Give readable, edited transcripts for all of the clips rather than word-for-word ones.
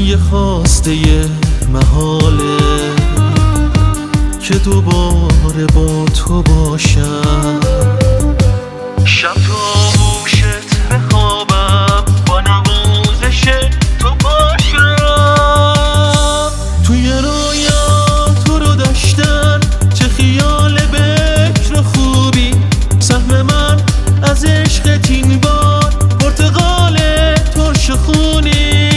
یه خواسته محاله که دوباره با تو باشم. شب تا گوشت بخوابم با نوازش تو باشم. توی رویا تو رو داشتن چه خیال بکر و خوبی، سهم من از عشقت این بار پرتقال ترش خونی.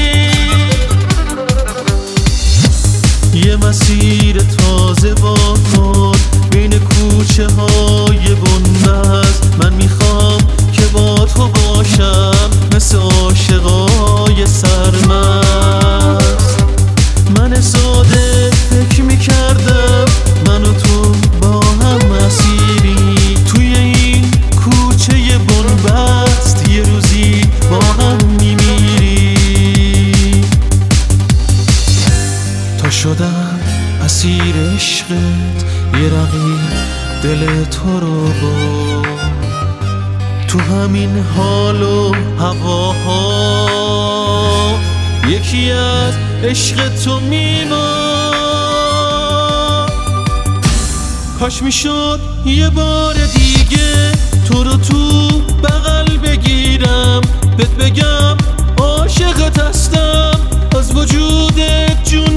یه مسیر تازه با کن بین کوچه های بنبست، من میخوام که با تو باشم مثل عاشقای سرمست. من ساده فکر میکردم من و تو با هم مسیری، توی این کوچه بنبست یه روزی با هم میمیری. تا شدم اسیر عشقت یه رقیب دل تو رو با، تو همین حال و هواها یکی از عشق تو میمان. کاش میشد یه بار دیگه تو رو تو بغل بگیرم، بهت بگم عاشقت هستم، از وجودت جون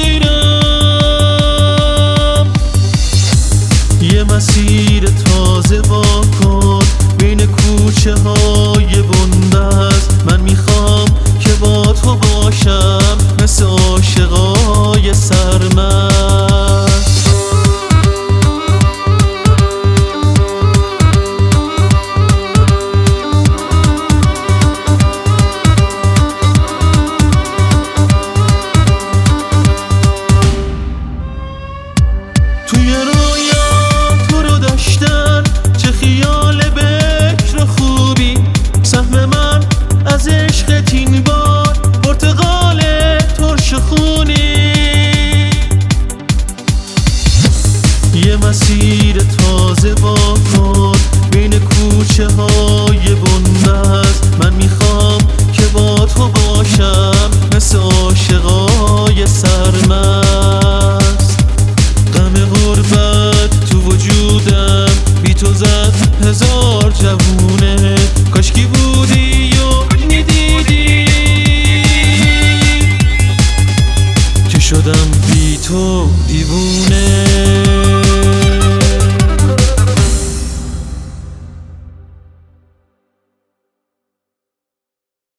میگیرم. یه مسیر تازه با کن بین کوچه های بنبست، من میخوام که با تو باشم مثل عاشقای سرمست. توی رویا تو رو داشتن چه خیال بکر و خوبی، سهم من از عشقت این بار پرتقال ترش خونی. یه مسیر تازه با کن بین کوچه های بنبست، من میخوام که با تو باشم مثل عاشقای سرمست.